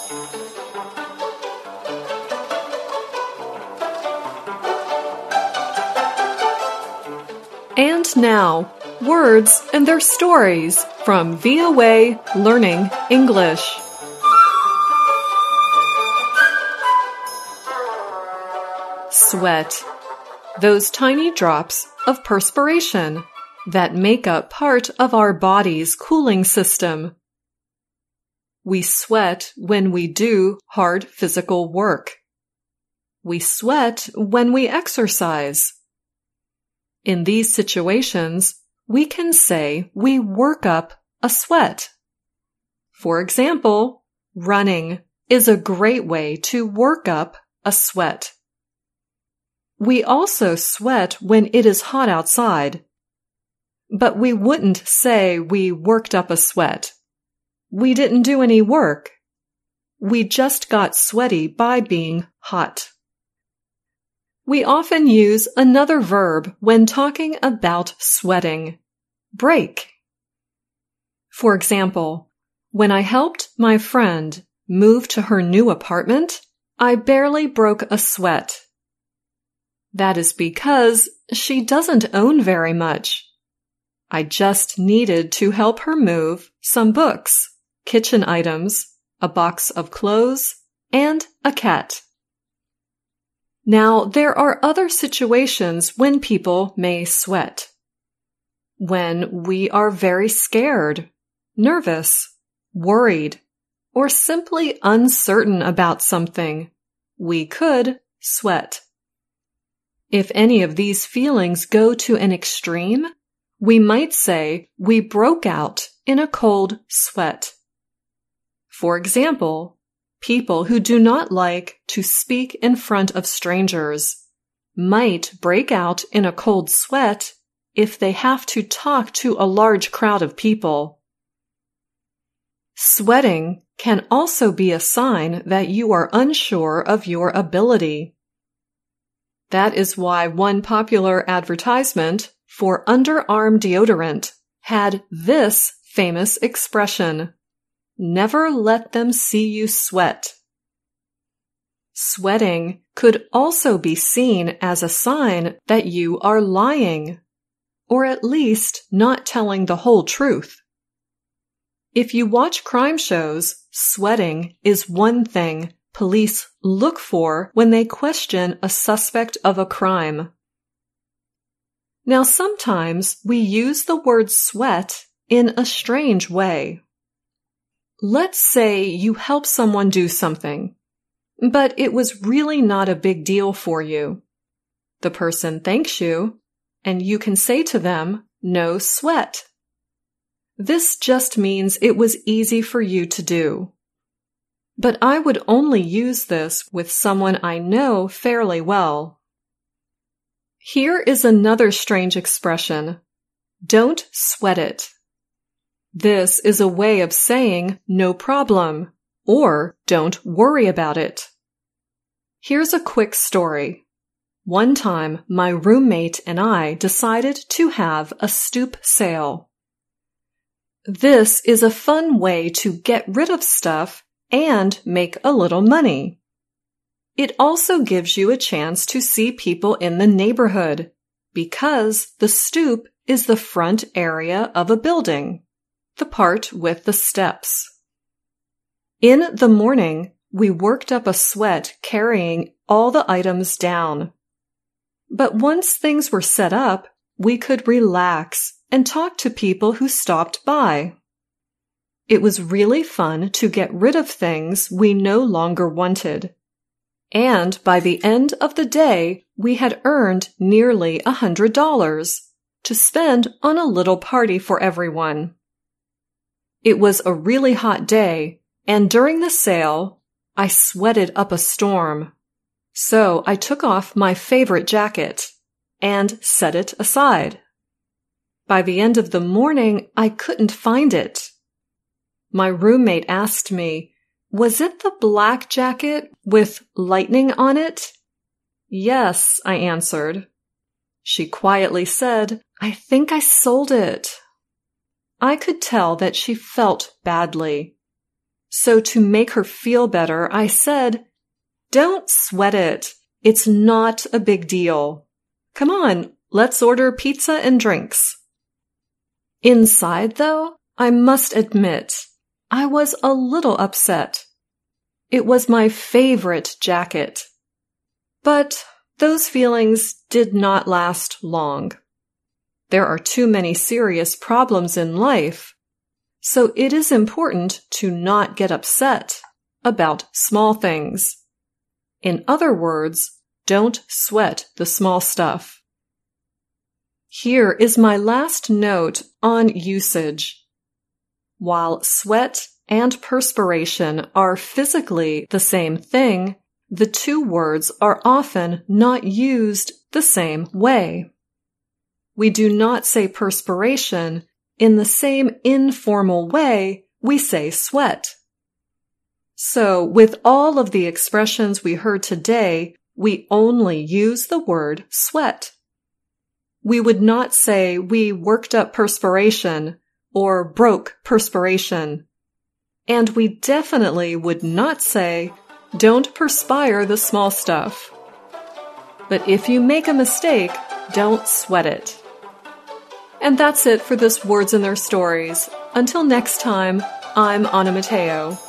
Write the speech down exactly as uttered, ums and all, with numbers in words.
And now, words and their stories from V O A Learning English. Sweat. Those tiny drops of perspiration that make up part of our body's cooling system. We sweat when we do hard physical work. We sweat when we exercise. In these situations, we can say we work up a sweat. For example, running is a great way to work up a sweat. We also sweat when it is hot outside. But we wouldn't say we worked up a sweat. We didn't do any work. We just got sweaty by being hot. We often use another verb when talking about sweating. Break. For example, when I helped my friend move to her new apartment, I barely broke a sweat. That is because she doesn't own very much. I just needed to help her move some books, kitchen items, a box of clothes, and a cat. Now, there are other situations when people may sweat. When we are very scared, nervous, worried, or simply uncertain about something, we could sweat. If any of these feelings go to an extreme, we might say we broke out in a cold sweat. For example, people who do not like to speak in front of strangers might break out in a cold sweat if they have to talk to a large crowd of people. Sweating can also be a sign that you are unsure of your ability. That is why one popular advertisement for underarm deodorant had this famous expression: never let them see you sweat. Sweating could also be seen as a sign that you are lying, or at least not telling the whole truth. If you watch crime shows, sweating is one thing police look for when they question a suspect of a crime. Now, sometimes we use the word sweat in a strange way. Let's say you help someone do something, but it was really not a big deal for you. The person thanks you, and you can say to them, "No sweat." This just means it was easy for you to do. But I would only use this with someone I know fairly well. Here is another strange expression: don't sweat it. This is a way of saying no problem, or don't worry about it. Here's a quick story. One time, my roommate and I decided to have a stoop sale. This is a fun way to get rid of stuff and make a little money. It also gives you a chance to see people in the neighborhood, because the stoop is the front area of a building, the part with the steps. In the morning, we worked up a sweat carrying all the items down. But once things were set up, we could relax and talk to people who stopped by. It was really fun to get rid of things we no longer wanted. And by the end of the day, we had earned nearly a hundred dollars to spend on a little party for everyone. It was a really hot day, and during the sale, I sweated up a storm. So I took off my favorite jacket and set it aside. By the end of the morning, I couldn't find it. My roommate asked me, "Was it the black jacket with lightning on it?" "Yes," I answered. She quietly said, "I think I sold it." I could tell that she felt badly. So to make her feel better, I said, "Don't sweat it. It's not a big deal. Come on, let's order pizza and drinks." Inside, though, I must admit, I was a little upset. It was my favorite jacket. But those feelings did not last long. There are too many serious problems in life, so it is important to not get upset about small things. In other words, don't sweat the small stuff. Here is my last note on usage. While sweat and perspiration are physically the same thing, the two words are often not used the same way. We do not say perspiration in the same informal way we say sweat. So, with all of the expressions we heard today, we only use the word sweat. We would not say we worked up perspiration or broke perspiration. And we definitely would not say, "Don't perspire the small stuff." But if you make a mistake, don't sweat it. And that's it for this Words and Their Stories. Until next time, I'm Anna Matteo.